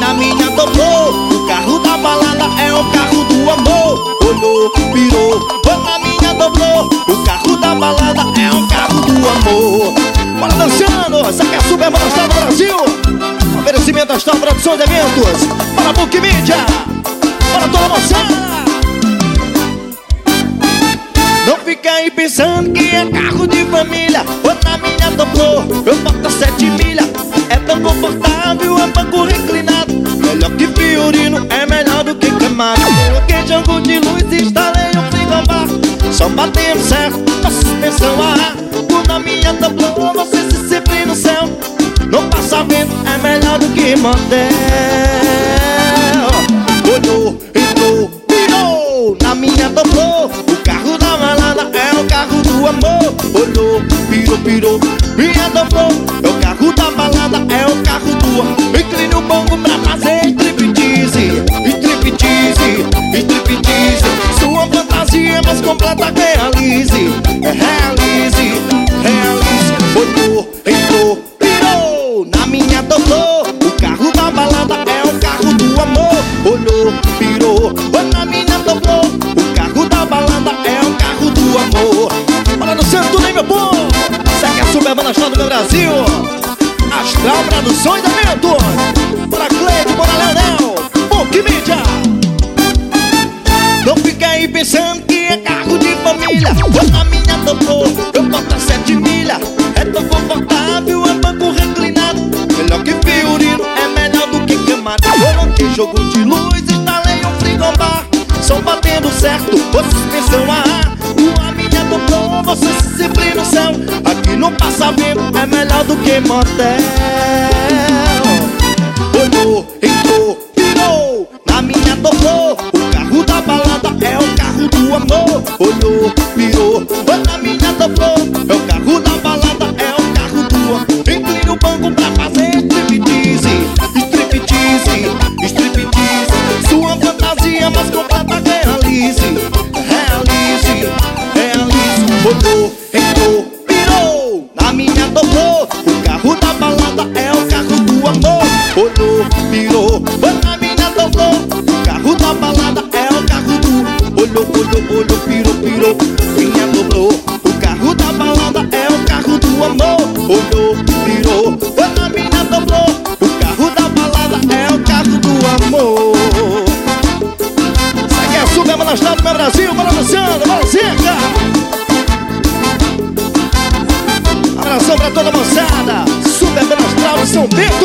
na minha dobrou. O carro da balada é o carro do amor. Olhou, virou, foi na minha dobrou. O carro da balada é o carro do amor. Bora dançando, essa aqui é a Super Balançada do Brasil. Oferecimento Astral Produções de Eventos. Para Book Media. Para toda a moçada. Não fica aí pensando que é carro de família. Ou na minha dobrou, eu boto 7 milha. É tão confortável, é banco reclinado. Melhor que Fiorino, é melhor do que Camaro. Coloquei jogo de luz e instalei um frigobar. Só batendo certo, a suspensão a ar. Na minha dobrou, você se sempre no céu. Não passa vento, é melhor do que motel. Olhou, entrou, virou. Na minha dobrou. O carro da balada é o carro do amor. Olhou, virou, virou. Minha dobrou. É o carro da balada, é o carro do amor. Incline o bongo pra fazer striptease. Striptease, striptease. Sua fantasia mais completa, realize. Realize, realize. Olhou, entrou, virou. Na minha dobrou. O carro da balada é o carro do amor. Olhou, virou. Na minha dobrou. O carro da balada é o carro do amor. Bora no centro, tudo aí, meu povo. Segue a Super Balançada do Brasil. Astral Produções de Eventos. Bora Cleide, bora Leonel. Book Media. Não fica aí pensando que é carro de família. Ou na minha dobrou, eu boto 7 milha. É tão confortável, é banco reclinado. Melhor que Fiorino, é melhor do que Camaro. Coloquei jogo de luz, instalei um frigobar. Som batendo certo, ou suspensão a ar. A minha dobrou, você sempre no céu. Aqui não passa vento, é melhor do que motel. Olhou, entrou, virou. Na minha dobrou. O carro da balada é o carro do amor. Olhou, virou. Na minha dobrou. É o carro da balada, é o carro do amor. Inclina o banco pra fazer striptease. Striptease, striptease. Sua fantasia mais completa, realize. Realize, realize. Olhou, entrou, virou. Na minha dobrou. O carro da balada é o carro do amor. Olhou, virou. Na minha dobrou. O carro da balada é o carro do. Olhou, olhou, olhou, virou, virou. Minha dobrou. O carro da balada é o carro do amor. Olhou, virou. Na minha dobrou. O carro da balada é o carro do amor. Isso aqui é a Super Balançada do Brasil. Bora dançando, bora seca. Abração pra toda a moçada. Super Balançada São Pedro.